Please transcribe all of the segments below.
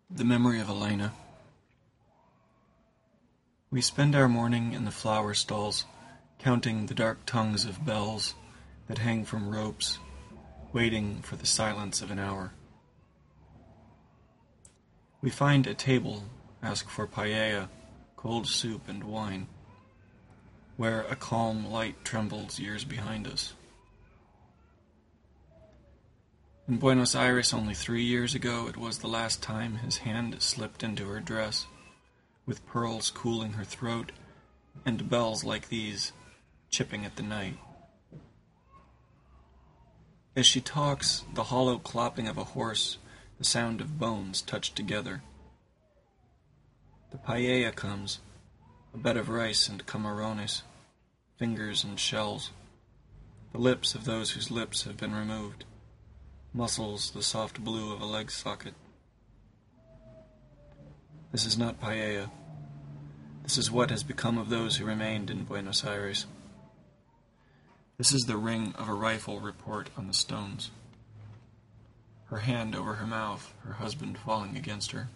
The memory of Elena. We spend our morning in the flower stalls, counting the dark tongues of bells that hang from ropes, waiting for the silence of an hour. We find a table, ask for paella, cold soup and wine, where a calm light trembles years behind us. In Buenos Aires only 3 years ago, it was the last time his hand slipped into her dress, with pearls cooling her throat, and bells like these, chipping at the night. As she talks, the hollow clopping of a horse, the sound of bones touched together. The paella comes, a bed of rice and camarones, fingers and shells, the lips of those whose lips have been removed, muscles the soft blue of a leg socket. This is not paella. This is what has become of those who remained in Buenos Aires. This is the ring of a rifle report on the stones. Her hand over her mouth, her husband falling against her.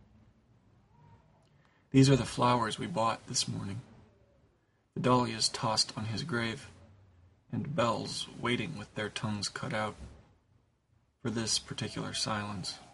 These are the flowers we bought this morning. The dahlias tossed on his grave, and bells waiting with their tongues cut out for this particular silence.